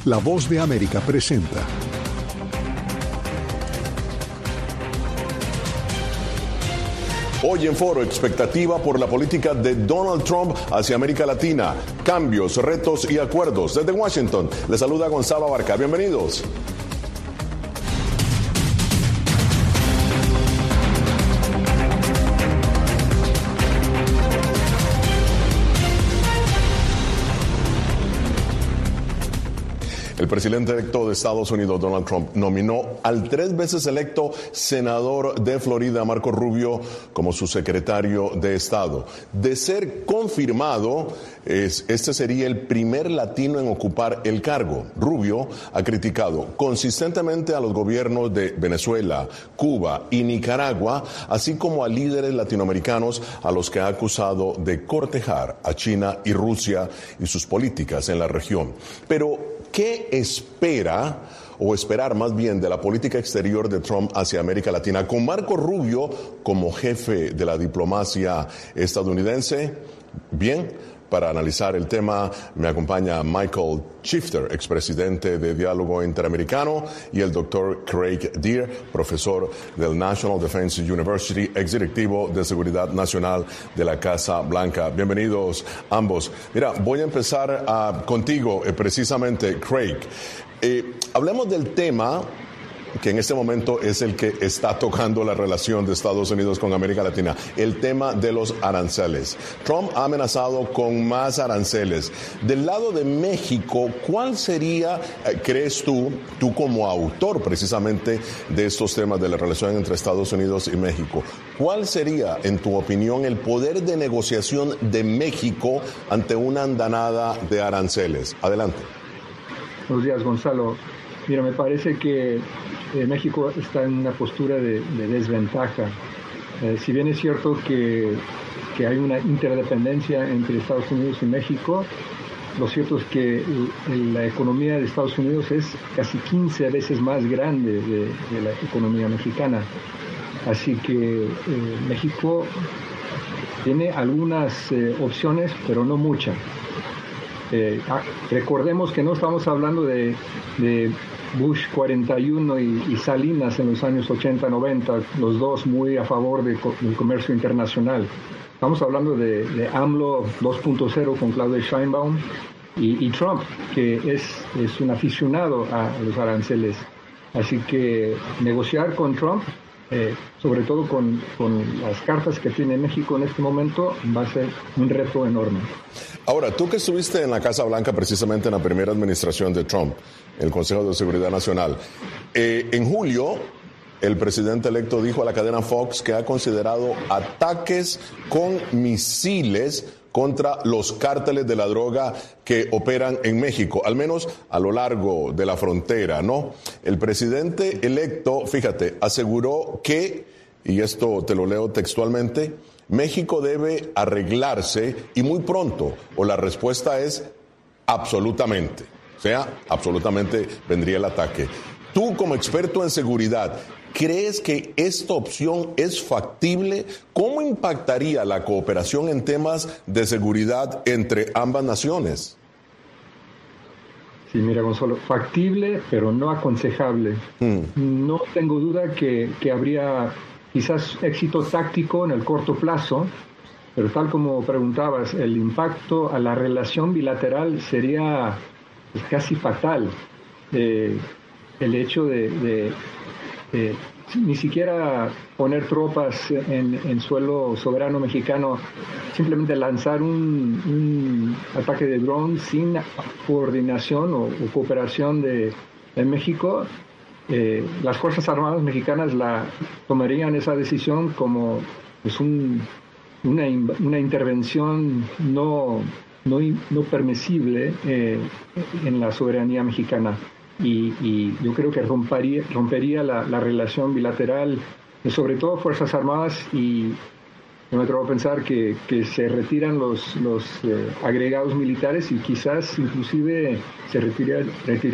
La Voz de América presenta. Hoy en Foro, expectativa por la política de Donald Trump hacia América Latina, cambios, retos y acuerdos. Desde Washington, les saluda Gonzalo Abarca. Bienvenidos. El presidente electo de Estados Unidos, Donald Trump, nominó al 3 veces electo senador de Florida, Marco Rubio, como su secretario de Estado. De ser confirmado, este sería el primer latino en ocupar el cargo. Rubio ha criticado consistentemente a los gobiernos de Venezuela, Cuba y Nicaragua, así como a líderes latinoamericanos a los que ha acusado de cortejar a China y Rusia y sus políticas en la región. Pero ¿qué espera, o esperar más bien, de la política exterior de Trump hacia América Latina, con Marco Rubio como jefe de la diplomacia estadounidense? Bien, para analizar el tema me acompaña Michael Shifter, expresidente de Diálogo Interamericano, y el doctor Craig Deer, profesor del National Defense University, exdirectivo de Seguridad Nacional de la Casa Blanca. Bienvenidos ambos. Mira, voy a empezar contigo, precisamente, Craig. Hablemos del tema que en este momento es el que está tocando la relación de Estados Unidos con América Latina, el tema de los aranceles. Trump ha amenazado con más aranceles. Del lado de México, ¿cuál sería, crees tú como autor precisamente de estos temas de la relación entre Estados Unidos y México, cuál sería, en tu opinión, el poder de negociación de México ante una andanada de aranceles? Adelante. Buenos días, Gonzalo. Mira, me parece que México está en una postura de desventaja. Si bien es cierto que hay una interdependencia entre Estados Unidos y México, lo cierto es que la economía de Estados Unidos es casi 15 veces más grande de la economía mexicana. Así que México tiene algunas opciones, pero no muchas. Recordemos que no estamos hablando de Bush 41 y Salinas en los años 80-90, los dos muy a favor del comercio internacional. Estamos hablando de AMLO 2.0 con Claudia Sheinbaum y Trump, que es un aficionado a los aranceles. Así que negociar con Trump, sobre todo con las cartas que tiene México en este momento, va a ser un reto enorme. Ahora, tú que estuviste en la Casa Blanca precisamente en la primera administración de Trump, el Consejo de Seguridad Nacional, en julio el presidente electo dijo a la cadena Fox que ha considerado ataques con misiles contra los cárteles de la droga que operan en México, al menos a lo largo de la frontera, ¿no? El presidente electo, fíjate, aseguró que, y esto te lo leo textualmente, México debe arreglarse y muy pronto, o la respuesta es absolutamente. O sea, absolutamente vendría el ataque. Tú, como experto en seguridad, ¿crees que esta opción es factible? ¿Cómo impactaría la cooperación en temas de seguridad entre ambas naciones? Sí, mira, Gonzalo, factible, pero no aconsejable. No tengo duda que habría quizás éxito táctico en el corto plazo, pero tal como preguntabas, el impacto a la relación bilateral sería casi fatal. El hecho de ni siquiera poner tropas en suelo soberano mexicano, simplemente lanzar un ataque de dron sin coordinación o cooperación de México, las Fuerzas Armadas mexicanas tomarían esa decisión como pues, una intervención no permisible en la soberanía mexicana. Y yo creo que rompería la relación bilateral, sobre todo Fuerzas Armadas, y yo me atrevo a pensar que se retiran los agregados militares y quizás inclusive se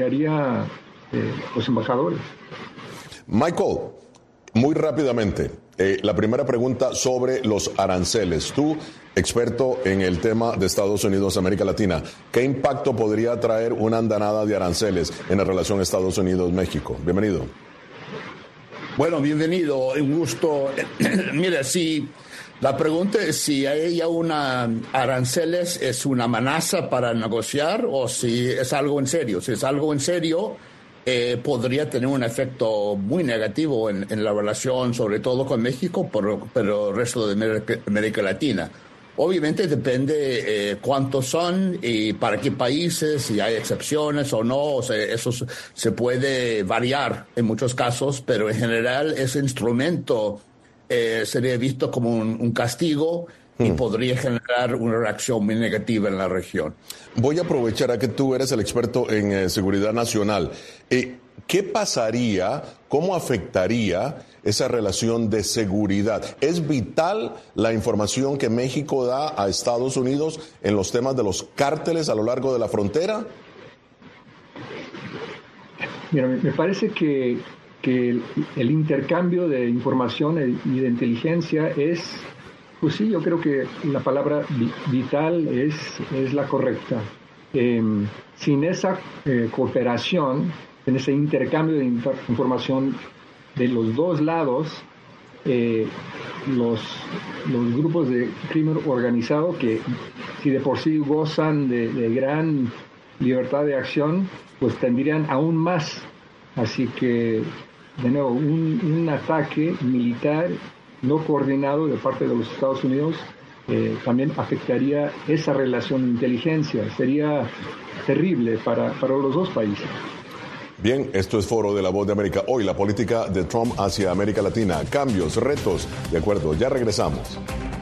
retiraría los embajadores. Michael, muy rápidamente, La primera pregunta sobre los aranceles. Tú, experto en el tema de Estados Unidos, América Latina, ¿qué impacto podría traer una andanada de aranceles en la relación Estados Unidos-México? Bienvenido. Bueno, bienvenido, un gusto. Mira, si la pregunta es si hay una aranceles, ¿es una amenaza para negociar o si es algo en serio? Si es algo en serio, podría tener un efecto muy negativo en la relación, sobre todo con México, pero el resto de América Latina. Obviamente depende cuántos son y para qué países, si hay excepciones o no. O sea, eso se puede variar en muchos casos, pero en general ese instrumento sería visto como un castigo y podría generar una reacción muy negativa en la región. Voy a aprovechar a que tú eres el experto en seguridad nacional. ¿Qué pasaría, cómo afectaría esa relación de seguridad? ¿Es vital la información que México da a Estados Unidos en los temas de los cárteles a lo largo de la frontera? Mira, me parece que el intercambio de información y de inteligencia es, pues sí, yo creo que la palabra vital es la correcta. Sin esa cooperación, en ese intercambio de información de los dos lados, los grupos de crimen organizado, que si de por sí gozan de gran libertad de acción, pues tendrían aún más. Así que, de nuevo, un ataque militar no coordinado de parte de los Estados Unidos también afectaría esa relación de inteligencia. Sería terrible para los dos países. Bien, esto es Foro de la Voz de América. Hoy la política de Trump hacia América Latina. Cambios, retos. De acuerdo, ya regresamos.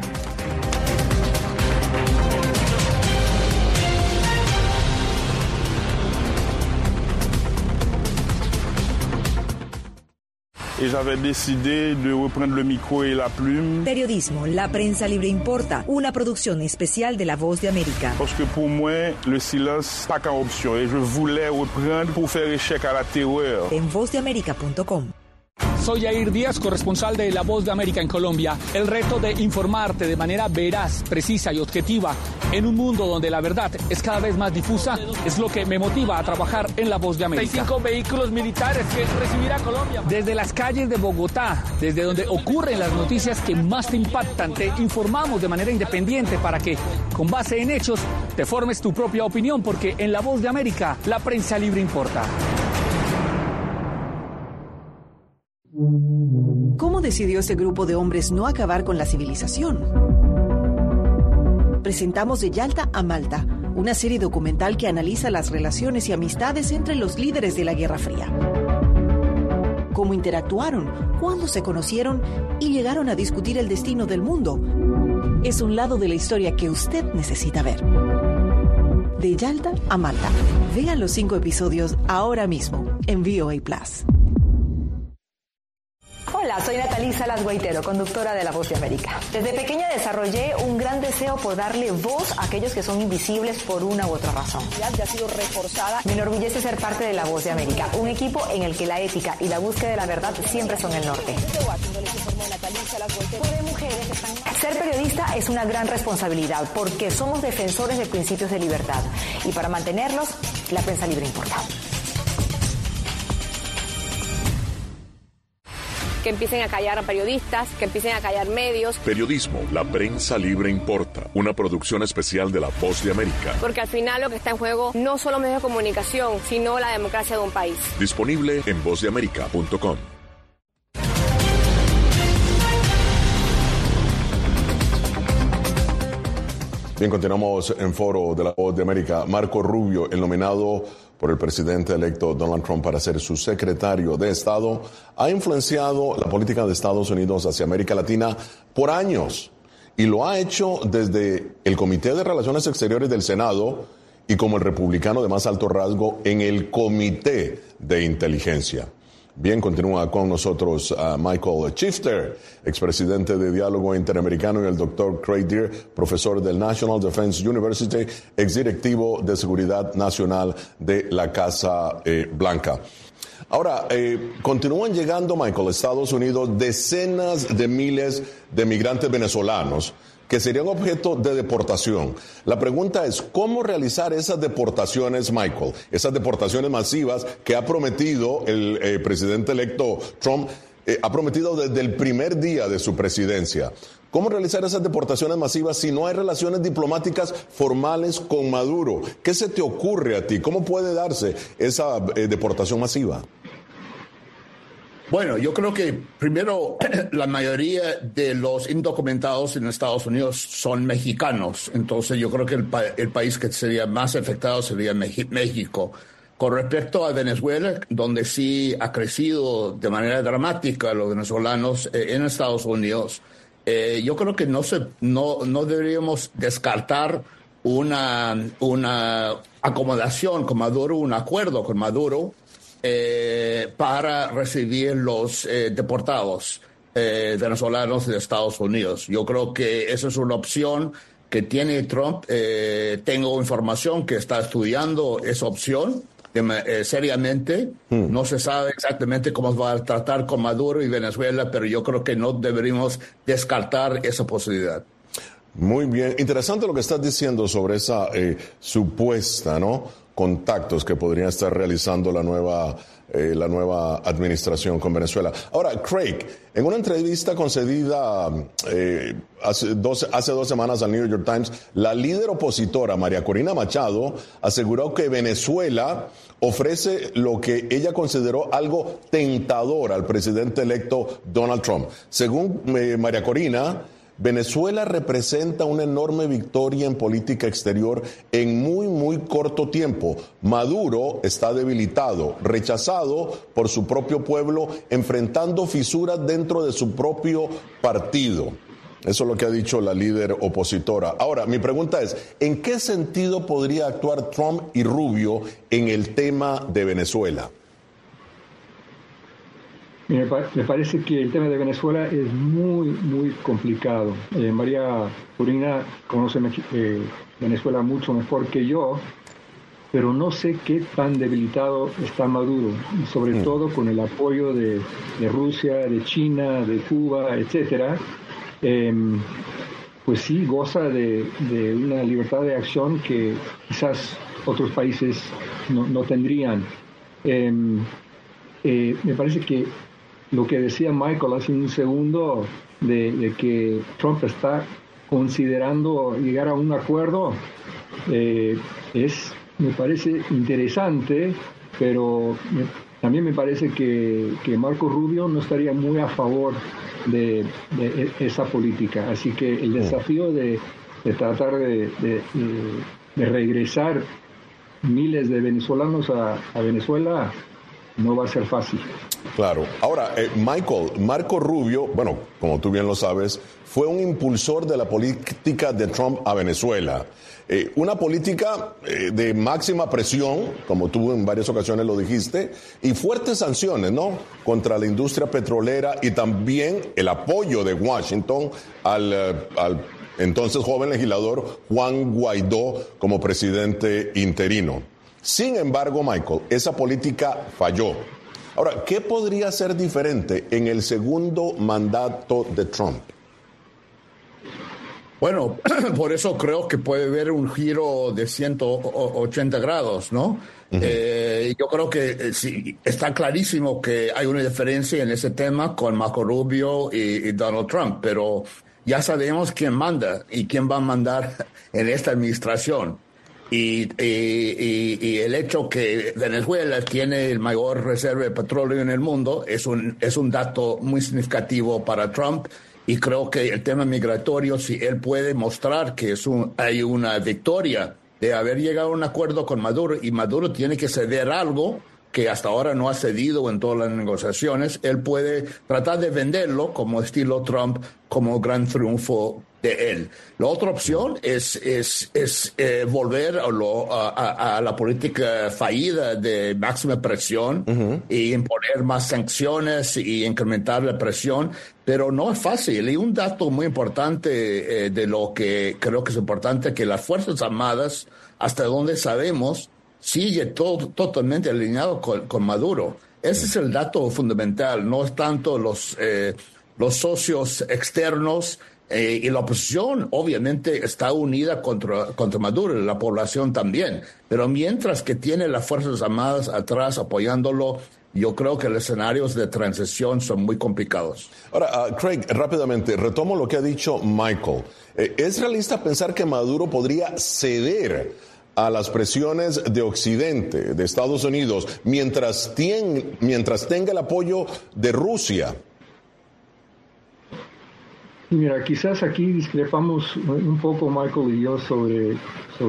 Et j'avais décidé de reprendre le micro et la plume. Periodismo, la prensa libre importa, una producción especial de La Voz de América. Parce que pour moi, le silence pas qu'une option. Et je voulais reprendre pour faire échec à la terreur. En vozdeamerica.com. Soy Yair Díaz, corresponsal de La Voz de América en Colombia. El reto de informarte de manera veraz, precisa y objetiva en un mundo donde la verdad es cada vez más difusa es lo que me motiva a trabajar en La Voz de América. 65 vehículos militares que recibirá Colombia. Desde las calles de Bogotá, desde donde ocurren las noticias que más te impactan, te informamos de manera independiente para que, con base en hechos, te formes tu propia opinión, porque en La Voz de América la prensa libre importa. ¿Cómo decidió este grupo de hombres no acabar con la civilización? Presentamos De Yalta a Malta, una serie documental que analiza las relaciones y amistades entre los líderes de la Guerra Fría. Cómo interactuaron, cuándo se conocieron y llegaron a discutir el destino del mundo. Es un lado de la historia que usted necesita ver. De Yalta a Malta. Vean los 5 episodios ahora mismo en VOA Plus. Hola, soy Natalí Salas Guaitero, conductora de La Voz de América. Desde pequeña desarrollé un gran deseo por darle voz a aquellos que son invisibles por una u otra razón. Ya ha sido reforzada. Me enorgullece ser parte de La Voz de América, un equipo en el que la ética y la búsqueda de la verdad siempre son el norte. Ser periodista es una gran responsabilidad porque somos defensores de principios de libertad y para mantenerlos, la prensa libre importa. Que empiecen a callar a periodistas, que empiecen a callar medios. Periodismo, la prensa libre importa. Una producción especial de La Voz de América. Porque al final lo que está en juego no solo medios de comunicación, sino la democracia de un país. Disponible en vozdeamerica.com. Bien, continuamos en Foro de la Voz de América. Marco Rubio, el nominado por el presidente electo Donald Trump para ser su secretario de Estado, ha influenciado la política de Estados Unidos hacia América Latina por años y lo ha hecho desde el Comité de Relaciones Exteriores del Senado y como el republicano de más alto rango en el Comité de Inteligencia. Bien, continúa con nosotros Michael Chifter, expresidente de Diálogo Interamericano, y el doctor Craig Deer, profesor del National Defense University, exdirectivo de Seguridad Nacional de la Casa Blanca. Ahora, continúan llegando, Michael, a Estados Unidos decenas de miles de migrantes venezolanos que serían objeto de deportación. La pregunta es, ¿cómo realizar esas deportaciones, Michael? Esas deportaciones masivas que ha prometido el presidente electo Trump, ha prometido desde el primer día de su presidencia. ¿Cómo realizar esas deportaciones masivas si no hay relaciones diplomáticas formales con Maduro? ¿Qué se te ocurre a ti? ¿Cómo puede darse esa deportación masiva? Bueno, yo creo que primero la mayoría de los indocumentados en Estados Unidos son mexicanos. Entonces yo creo que el país que sería más afectado sería México. Con respecto a Venezuela, donde sí ha crecido de manera dramática los venezolanos en Estados Unidos, yo creo que no deberíamos descartar una acomodación con Maduro, un acuerdo con Maduro para recibir los deportados venezolanos de Estados Unidos. Yo creo que esa es una opción que tiene Trump. Tengo información que está estudiando esa opción seriamente. No se sabe exactamente cómo va a tratar con Maduro y Venezuela, pero yo creo que no deberíamos descartar esa posibilidad. Muy bien. Interesante lo que estás diciendo sobre esa supuesta, contactos que podría estar realizando la nueva administración con Venezuela. Ahora, Craig, en una entrevista concedida hace 2 semanas al New York Times, la líder opositora María Corina Machado aseguró que Venezuela ofrece lo que ella consideró algo tentador al presidente electo Donald Trump. Según María Corina, Venezuela representa una enorme victoria en política exterior en muy, muy corto tiempo. Maduro está debilitado, rechazado por su propio pueblo, enfrentando fisuras dentro de su propio partido. Eso es lo que ha dicho la líder opositora. Ahora, mi pregunta es, ¿en qué sentido podría actuar Trump y Rubio en el tema de Venezuela? Me parece que el tema de Venezuela es muy, muy complicado. María Corina conoce Venezuela mucho mejor que yo, pero no sé qué tan debilitado está Maduro, sobre todo con el apoyo de Rusia, de China, de Cuba, etcétera. Pues sí, goza de una libertad de acción que quizás otros países no tendrían. Me parece que lo que decía Michael hace un segundo de que Trump está considerando llegar a un acuerdo me parece interesante, pero también me parece que Marco Rubio no estaría muy a favor de esa política. Así que el desafío de tratar de regresar miles de venezolanos a Venezuela no va a ser fácil. Claro. Ahora, Michael, Marco Rubio, bueno, como tú bien lo sabes, fue un impulsor de la política de Trump a Venezuela. Una política de máxima presión, como tú en varias ocasiones lo dijiste, y fuertes sanciones, contra la industria petrolera y también el apoyo de Washington al entonces joven legislador Juan Guaidó como presidente interino. Sin embargo, Michael, esa política falló. Ahora, ¿qué podría ser diferente en el segundo mandato de Trump? Bueno, por eso creo que puede haber un giro de 180 grados, ¿no? Yo creo que sí, está clarísimo que hay una diferencia en ese tema con Marco Rubio y Donald Trump, pero ya sabemos quién manda y quién va a mandar en esta administración. Y el hecho que Venezuela tiene el mayor reserva de petróleo en el mundo es un dato muy significativo para Trump, y creo que el tema migratorio, si él puede mostrar que hay una victoria de haber llegado a un acuerdo con Maduro, y Maduro tiene que ceder algo que hasta ahora no ha cedido en todas las negociaciones, él puede tratar de venderlo como estilo Trump, como gran triunfo de él. La otra opción es volver a la política fallida de máxima presión y imponer más sanciones y incrementar la presión, pero no es fácil. Y un dato muy importante de lo que creo que es importante, que las Fuerzas Armadas, hasta donde sabemos, sigue totalmente alineado con Maduro. Ese es el dato fundamental, no es tanto los socios externos y la oposición obviamente está unida contra Maduro, la población también, pero mientras que tiene las Fuerzas Armadas atrás apoyándolo, yo creo que los escenarios de transición son muy complicados. Ahora, Craig, rápidamente, retomo lo que ha dicho Michael. ¿Es realista pensar que Maduro podría ceder a las presiones de Occidente, de Estados Unidos, mientras tenga el apoyo de Rusia? Mira, quizás aquí discrepamos un poco Michael y yo sobre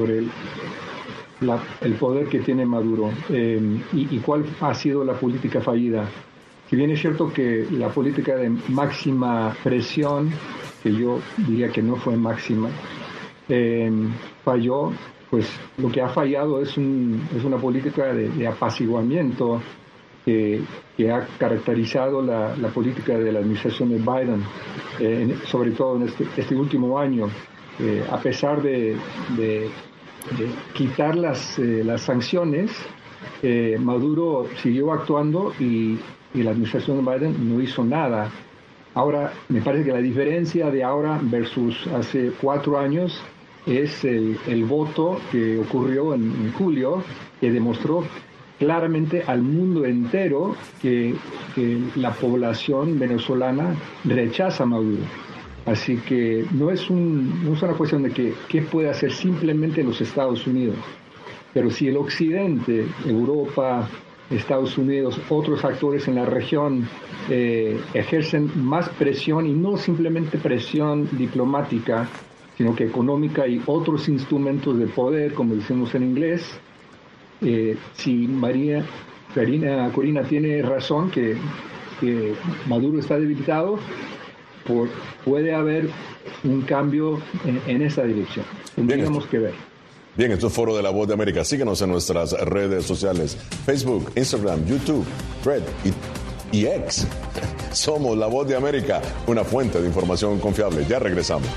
el poder que tiene Maduro y cuál ha sido la política fallida. Si bien es cierto que la política de máxima presión, que yo diría que no fue máxima, falló, pues lo que ha fallado es una política de apaciguamiento que ha caracterizado la política de la administración de Biden, sobre todo en este último año. A pesar de quitar las sanciones, Maduro siguió actuando y la administración de Biden no hizo nada. Ahora, me parece que la diferencia de ahora versus hace 4 años es el voto que ocurrió en julio, que demostró claramente al mundo entero que la población venezolana rechaza a Maduro. Así que no es una cuestión de qué puede hacer simplemente los Estados Unidos, pero si el Occidente, Europa, Estados Unidos, otros actores en la región ejercen más presión, y no simplemente presión diplomática, sino que económica y otros instrumentos de poder, como decimos en inglés, si Corina tiene razón que Maduro está debilitado, puede haber un cambio en esa dirección. Tendríamos que ver. Bien, esto es Foro de la Voz de América. Síguenos en nuestras redes sociales: Facebook, Instagram, YouTube, Thread y X. Somos La Voz de América, una fuente de información confiable. Ya regresamos.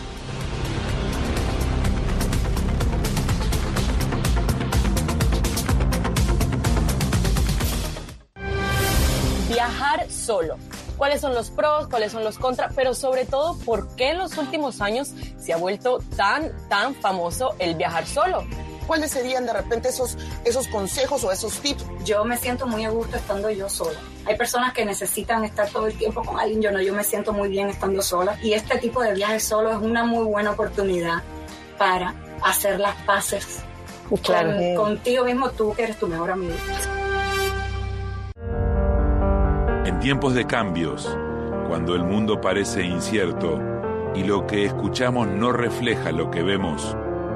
Viajar solo. ¿Cuáles son los pros? ¿Cuáles son los contras? Pero sobre todo, ¿por qué en los últimos años se ha vuelto tan famoso el viajar solo? ¿Cuáles serían de repente esos consejos o esos tips? Yo me siento muy a gusto estando yo sola. Hay personas que necesitan estar todo el tiempo con alguien. Yo me siento muy bien estando sola. Y este tipo de viajes solo es una muy buena oportunidad para hacer las paces contigo mismo, tú que eres tu mejor amigo. En tiempos de cambios, cuando el mundo parece incierto y lo que escuchamos no refleja lo que vemos,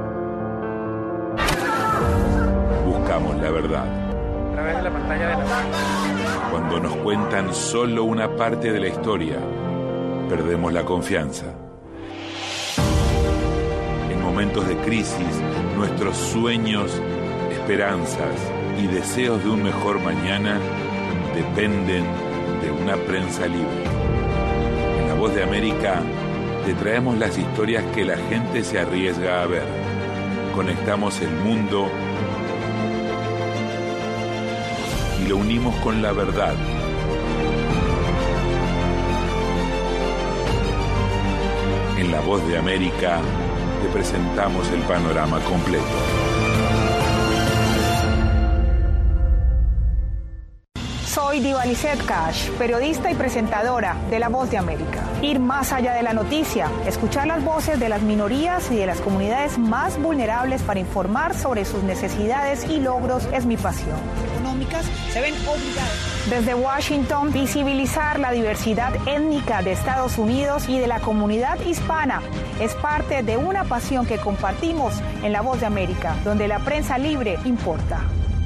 buscamos la verdad. A través de la pantalla de la... Cuando nos cuentan solo una parte de la historia, perdemos la confianza. En momentos de crisis, nuestros sueños, esperanzas y deseos de un mejor mañana dependen de una prensa libre. En La Voz de América te traemos las historias que la gente se arriesga a ver. Conectamos el mundo y lo unimos con la verdad. En La Voz de América te presentamos el panorama completo. Soy Diva Lizette Cash, periodista y presentadora de La Voz de América. Ir más allá de la noticia, escuchar las voces de las minorías y de las comunidades más vulnerables para informar sobre sus necesidades y logros es mi pasión. Económicas se ven obligadas. Desde Washington, visibilizar la diversidad étnica de Estados Unidos y de la comunidad hispana es parte de una pasión que compartimos en La Voz de América, donde la prensa libre importa.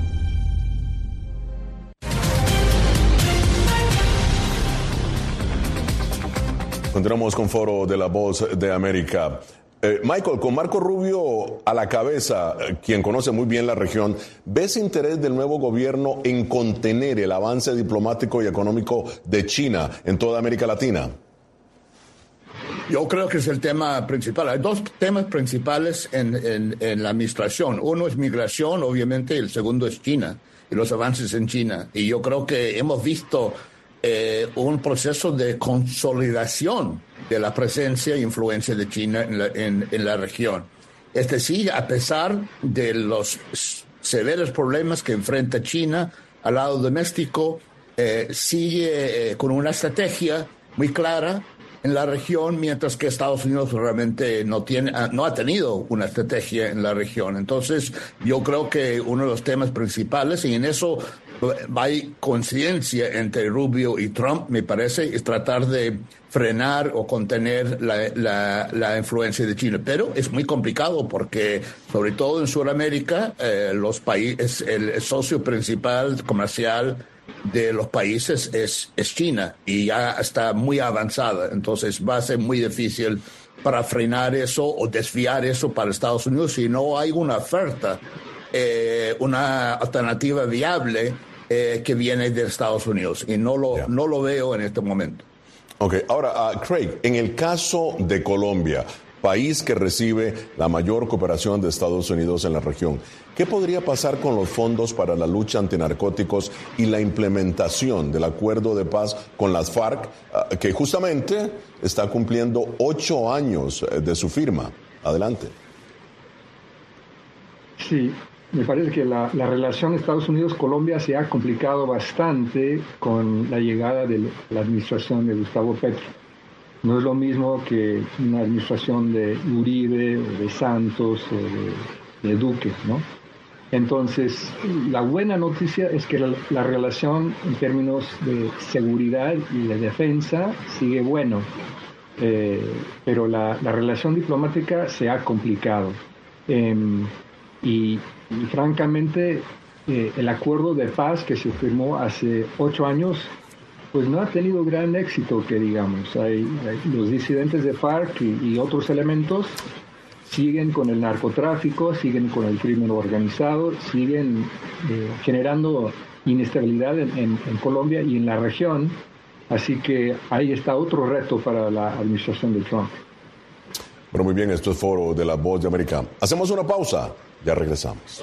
Continuamos con Foro de la Voz de América. Michael, con Marco Rubio a la cabeza, quien conoce muy bien la región, ¿ves interés del nuevo gobierno en contener el avance diplomático y económico de China en toda América Latina? Yo creo que es el tema principal. Hay dos temas principales en la administración. Uno es migración, obviamente, y el segundo es China y los avances en China. Y yo creo que hemos visto un proceso de consolidación de la presencia e influencia de China en la región. Es decir, a pesar de los severos problemas que enfrenta China al lado doméstico, sigue con una estrategia muy clara en la región, mientras que Estados Unidos realmente no ha tenido una estrategia en la región. Entonces, yo creo que uno de los temas principales, y en eso hay coincidencia entre Rubio y Trump, me parece, es tratar de frenar o contener la influencia de China. Pero es muy complicado porque, sobre todo en Sudamérica, los países, el socio principal comercial de los países es China, y ya está muy avanzada. Entonces va a ser muy difícil para frenar eso o desviar eso para Estados Unidos si no hay una oferta, una alternativa viable que viene de Estados Unidos, y no lo veo en este momento. Ok, ahora, Craig, en el caso de Colombia, país que recibe la mayor cooperación de Estados Unidos en la región, ¿qué podría pasar con los fondos para la lucha antinarcóticos y la implementación del acuerdo de paz con las FARC, que justamente está cumpliendo 8 años de su firma? Adelante. Sí, me parece que la relación Estados Unidos-Colombia se ha complicado bastante con la llegada de la administración de Gustavo Petro. No es lo mismo que una administración de Uribe, o de Santos, o de Duque, ¿no? Entonces, la buena noticia es que la relación en términos de seguridad y de defensa sigue bueno, pero la relación diplomática se ha complicado. Y francamente, el acuerdo de paz que se firmó hace 8 años, pues no ha tenido gran éxito, que digamos. Los disidentes de FARC y otros elementos siguen con el narcotráfico, siguen con el crimen organizado, siguen generando inestabilidad en Colombia y en la región. Así que ahí está otro reto para la administración de Trump. Bueno, muy bien, esto es Foro de la Voz de América. Hacemos una pausa, ya regresamos.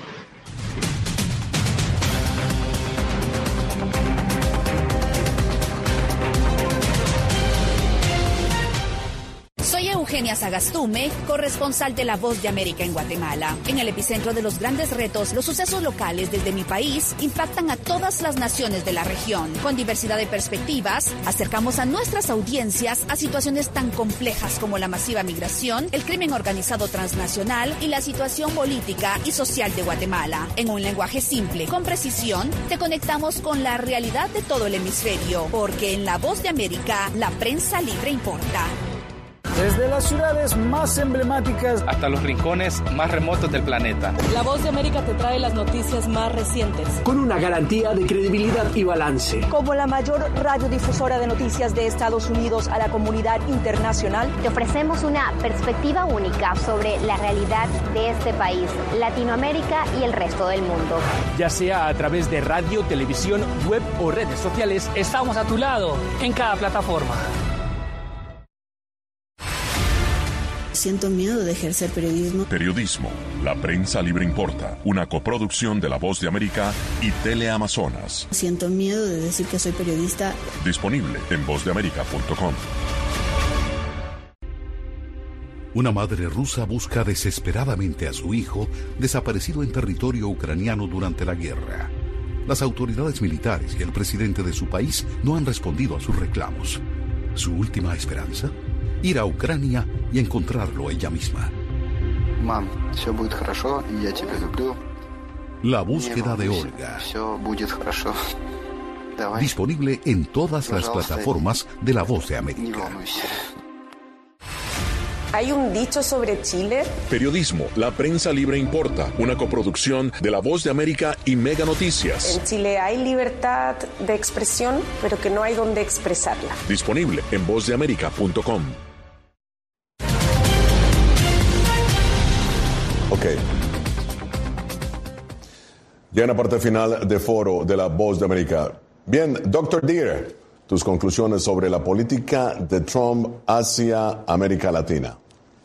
Soy Eugenia Sagastume, corresponsal de La Voz de América en Guatemala. En el epicentro de los grandes retos, los sucesos locales desde mi país impactan a todas las naciones de la región. Con diversidad de perspectivas, acercamos a nuestras audiencias a situaciones tan complejas como la masiva migración, el crimen organizado transnacional y la situación política y social de Guatemala. En un lenguaje simple, con precisión, te conectamos con la realidad de todo el hemisferio, porque en La Voz de América, la prensa libre importa. Desde las ciudades más emblemáticas hasta los rincones más remotos del planeta. La Voz de América te trae las noticias más recientes. Con una garantía de credibilidad y balance. Como la mayor radiodifusora de noticias de Estados Unidos a la comunidad internacional, te ofrecemos una perspectiva única sobre la realidad de este país, Latinoamérica y el resto del mundo. Ya sea a través de radio, televisión, web o redes sociales, estamos a tu lado en cada plataforma. Siento miedo de ejercer periodismo. Periodismo. La prensa libre importa. Una coproducción de La Voz de América y Teleamazonas. Siento miedo de decir que soy periodista. Disponible en vozdeamerica.com. Una madre rusa busca desesperadamente a su hijo desaparecido en territorio ucraniano durante la guerra. Las autoridades militares y el presidente de su país no han respondido a sus reclamos. ¿Su última esperanza? Ir a Ucrania y encontrarlo ella misma. Mam, все будет хорошо, я тебя люблю. La búsqueda de Olga. Все будет хорошо. Давай. Disponible en todas las plataformas de La Voz de América. ¿Hay un dicho sobre Chile? Periodismo. La prensa libre importa. Una coproducción de La Voz de América y Mega Noticias. En Chile hay libertad de expresión, pero que no hay donde expresarla. Disponible en vozdeamerica.com. Ok. Ya en la parte final de Foro de La Voz de América. Bien, Dr. Deere, tus conclusiones sobre la política de Trump hacia América Latina.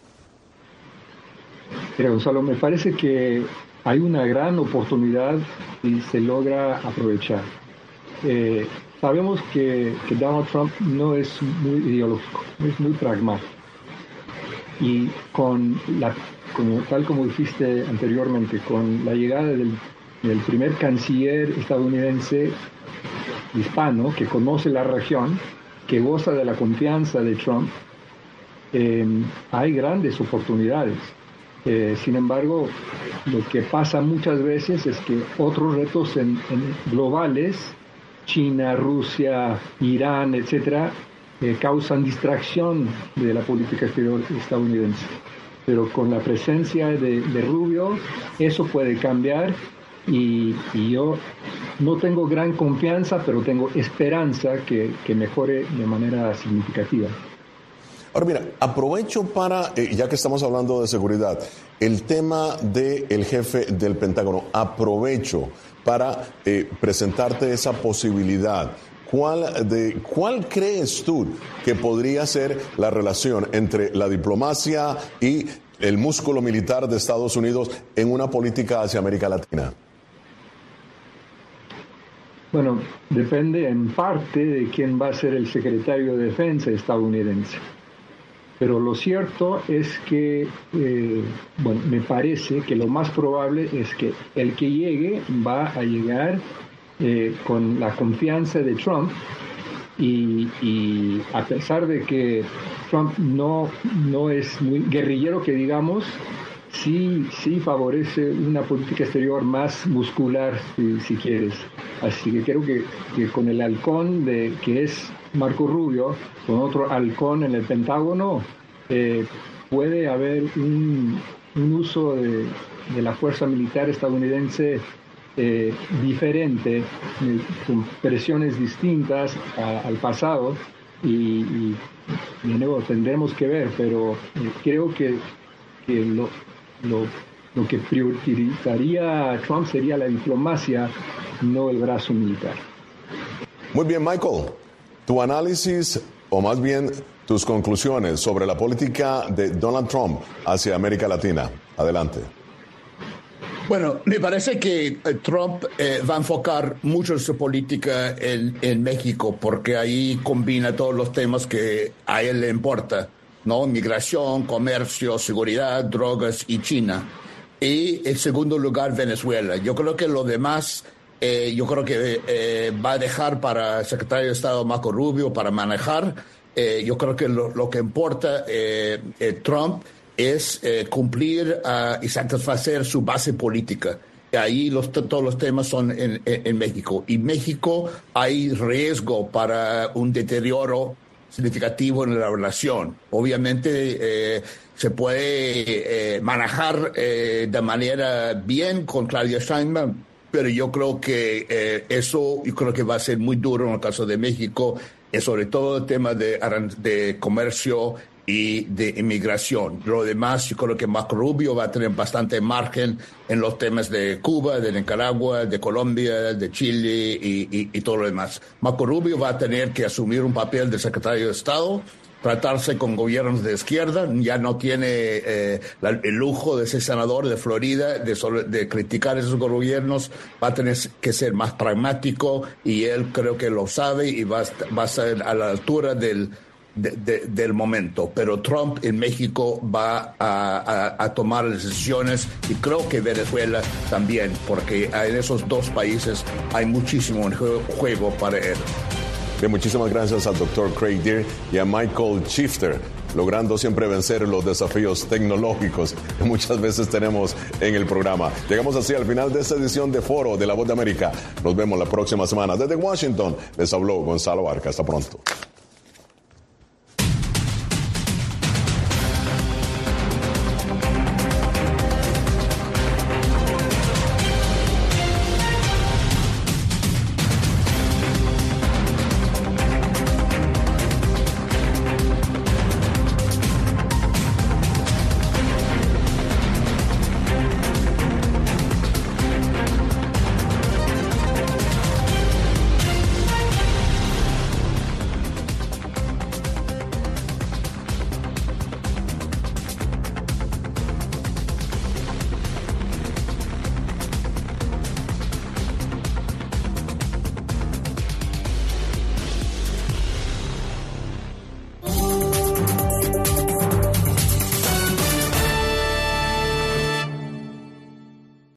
Mira, Gonzalo, me parece que hay una gran oportunidad y se logra aprovechar. Sabemos que Donald Trump no es muy ideológico, es muy pragmático. Y tal como dijiste anteriormente, con la llegada del primer canciller estadounidense hispano que conoce la región, que goza de la confianza de Trump, hay grandes oportunidades. Sin embargo, lo que pasa muchas veces es que otros retos globales, China, Rusia, Irán, etcétera, causan distracción de la política exterior estadounidense. Pero con la presencia de Rubio, eso puede cambiar y yo no tengo gran confianza, pero tengo esperanza que mejore de manera significativa. Ahora mira, aprovecho para, ya que estamos hablando de seguridad, el tema del jefe del Pentágono, aprovecho para presentarte esa posibilidad. ¿Cuál crees tú que podría ser la relación entre la diplomacia y el músculo militar de Estados Unidos en una política hacia América Latina? Bueno, depende en parte de quién va a ser el secretario de Defensa estadounidense. Pero lo cierto es que, me parece que lo más probable es que el que llegue va a llegar con la confianza de Trump y a pesar de que Trump no es muy guerrillero, que digamos, sí favorece una política exterior más muscular, si quieres. Así que creo que con el halcón que es Marco Rubio, con otro halcón en el Pentágono, puede haber un uso de la fuerza militar estadounidense diferente, con presiones distintas al pasado y de nuevo tendremos que ver, pero creo que lo que priorizaría Trump sería la diplomacia, no el brazo militar. Muy bien, Michael, tu análisis, o más bien tus conclusiones sobre la política de Donald Trump hacia América Latina. Adelante. Bueno, me parece que Trump va a enfocar mucho su política en México, porque ahí combina todos los temas que a él le importa, ¿no? Migración, comercio, seguridad, drogas y China. Y en segundo lugar, Venezuela. Yo creo que lo demás, va a dejar para el secretario de Estado Marco Rubio para manejar. Yo creo que lo que importa Trump es cumplir y satisfacer su base política. Y ahí todos los temas son en México. Y México hay riesgo para un deterioro significativo en la relación. Obviamente se puede manejar de manera bien con Claudia Sheinbaum, pero yo creo que eso va a ser muy duro en el caso de México, sobre todo el tema de comercio y de inmigración. Lo demás, yo creo que Marco Rubio va a tener bastante margen en los temas de Cuba, de Nicaragua, de Colombia, de Chile y todo lo demás. Marco Rubio va a tener que asumir un papel de secretario de Estado, tratarse con gobiernos de izquierda, ya no tiene el lujo de ser senador de Florida, de criticar esos gobiernos, va a tener que ser más pragmático y él creo que lo sabe y va a ser a la altura del momento. Pero Trump en México va a tomar decisiones y creo que Venezuela también, porque en esos dos países hay muchísimo en juego para él. Bien, muchísimas gracias al Dr. Craig Deer y a Michael Shifter, logrando siempre vencer los desafíos tecnológicos que muchas veces tenemos en el programa. Llegamos así al final de esta edición de Foro de La Voz de América. Nos vemos la próxima semana. Desde Washington les habló Gonzalo Arca. Hasta pronto.